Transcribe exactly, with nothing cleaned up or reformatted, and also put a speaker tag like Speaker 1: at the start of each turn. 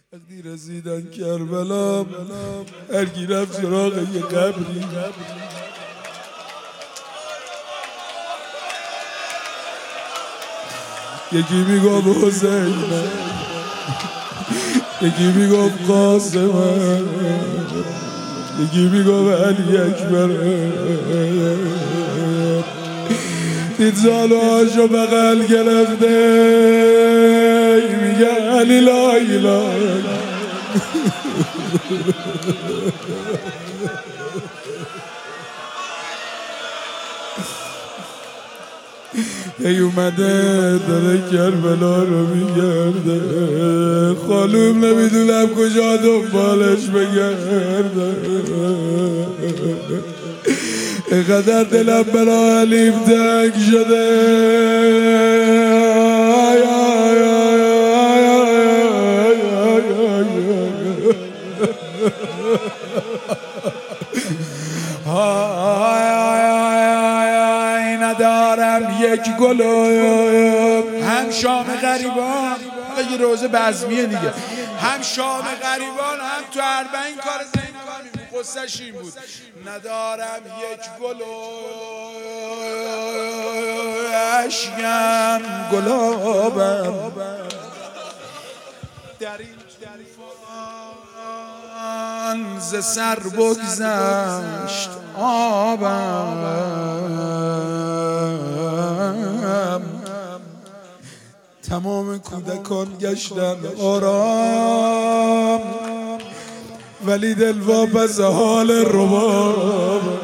Speaker 1: وقتی رسیدن کربلا هر کی رفت سراغ یه قبری، یکی میگفت حسین، یکی میگفت قاسم، یکی میگفت علی اکبر. دید زالاشو بغل گرفته میگه علی لا اله. ای اومده داره کربلا رو میگرده، خانوم نمیدونم کجا دنبالش بگرده. اینقدر دلم برا علیم تنگ شده، ندارم یک گل هم شام غریبان، یه روزه بزمیه دیگه، هم شام غریبان هم تو اربعین کار زینبانی قصه‌ش این بود. ندارم یک گل اشکم گلابم، در این طوفان ز سر بگذشت آبم. تمام کودکان گشتن آرام، ولی دل واپس حال رباب.